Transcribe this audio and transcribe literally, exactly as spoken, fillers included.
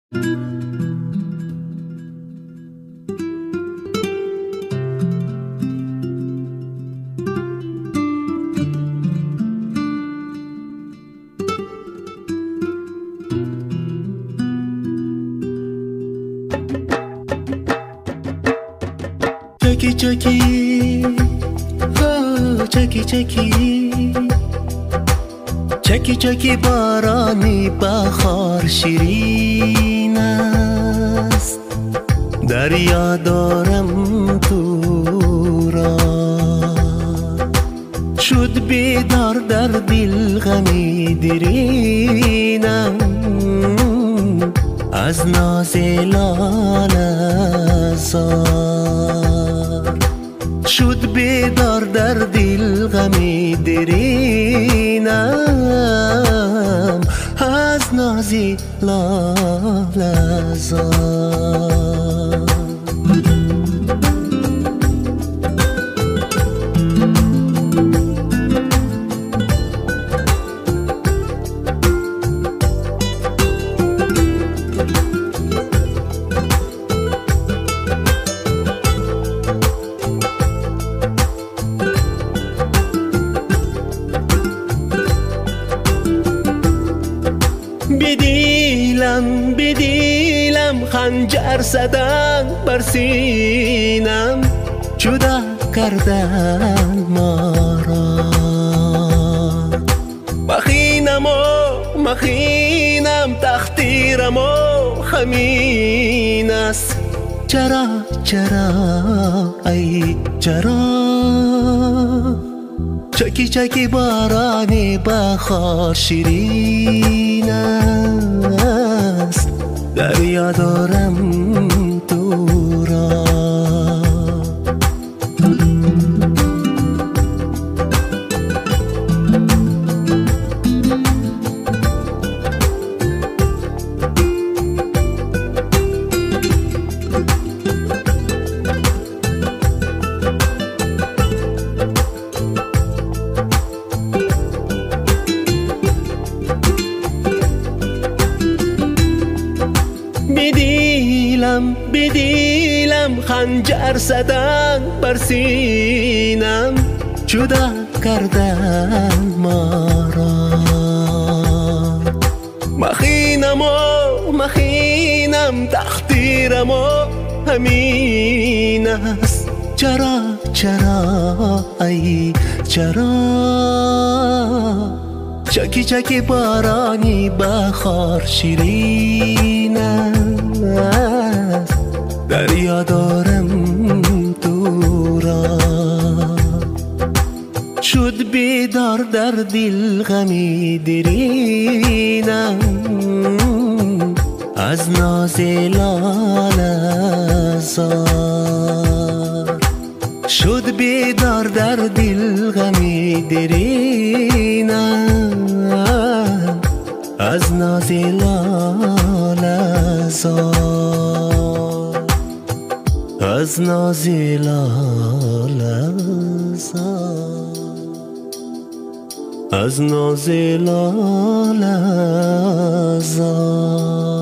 چکی چکی ها چکی چکی چکی چکی بارانی بخار شیرین است، دریا دارم تو را. شد بیدار در دل غمی دیرینم، از ناز لاله زار. شد بیدار در دل غمی دیرینم، از ناز لاله زار. بدیلم بدیلم خنجر زدن بر سینم، جدا کردن ما را. مخینم و مخینم تقدیرم و همین است. چرا چرا ای چرا چکی چکی بارانی بخار شیرین است، دریا دارم تو را. بدیلم بدیلم خنجر زدن بر سینم، جدا کردن ما را. مخینم و مخینم تقدیرم و همین است. چرا چرا ای چرا چکی چکی بارانی بخار شیرین است، دریا دارم تو را. شد بیدار در دل غمی دیرینم، از ناز لاله زار. شد بیدار در دل غمی دیرینم، از ناز لاله زار. از ناز لاله زار. از ناز لاله زار.